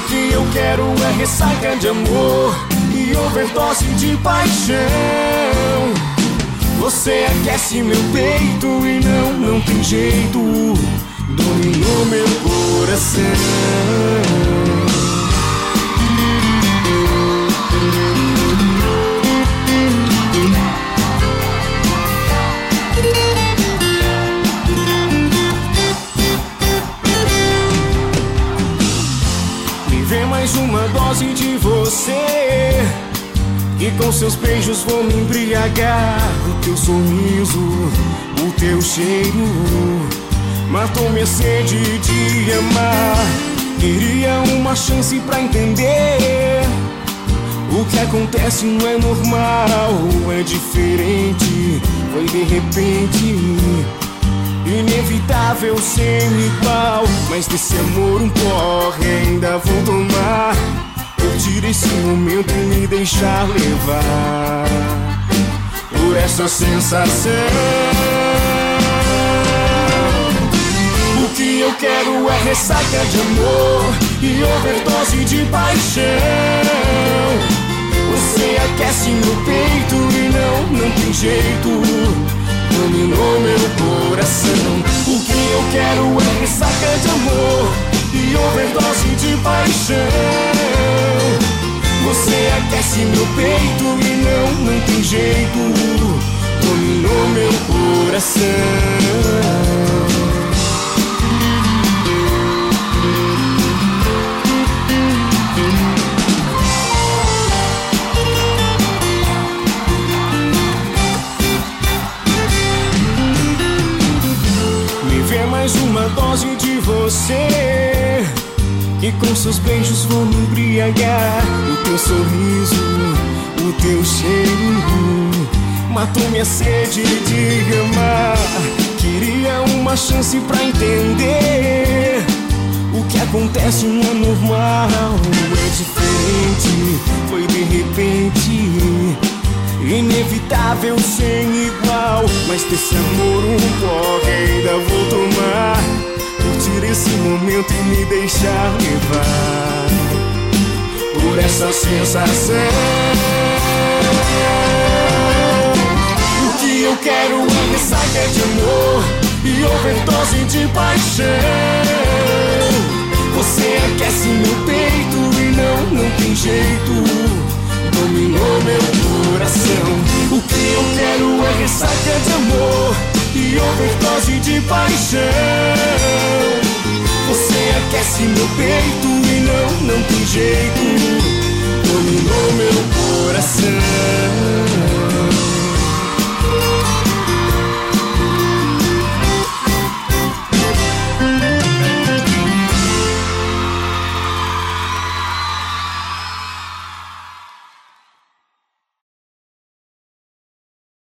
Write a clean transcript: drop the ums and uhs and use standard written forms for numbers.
que eu quero é ressaca de amor e overdose de paixão. Você aquece meu peito e não tem jeito, dominou meu coração. Me vê mais uma dose de você, e com seus beijos vou me embriagar. O teu sorriso, o teu cheiro matou minha sede de amar. Queria uma chance pra entender. O que acontece não é normal, é diferente. Foi de repente, inevitável, sem igual. Mas desse amor um porre ainda vou tomar. Curtir esse momento e me deixar levar por essa sensação. O que eu quero é ressaca de amor e overdose de paixão. Você aquece meu peito e não tem jeito, dominou meu coração. O que eu quero é ressaca de amor e overdose de paixão. Você aquece meu peito e não tem jeito, dominou meu coração. Me vê mais uma dose de você, e com seus beijos vou me embriagar. O teu sorriso, o teu cheiro matou minha sede de amar. Queria uma chance pra entender. O que acontece não é normal, é diferente. Foi de repente, inevitável, sem igual. Mas desse amor um porre ainda vou tomar. Curtir esse momento e me deixar levar por essa sensação. O que eu quero é ressaca de amor e overdose de paixão. Você aquece meu peito e não tem jeito, dominou meu coração. O que eu quero é ressaca de amor e overdose de paixão. Você aquece meu peito e não tem jeito, dominou meu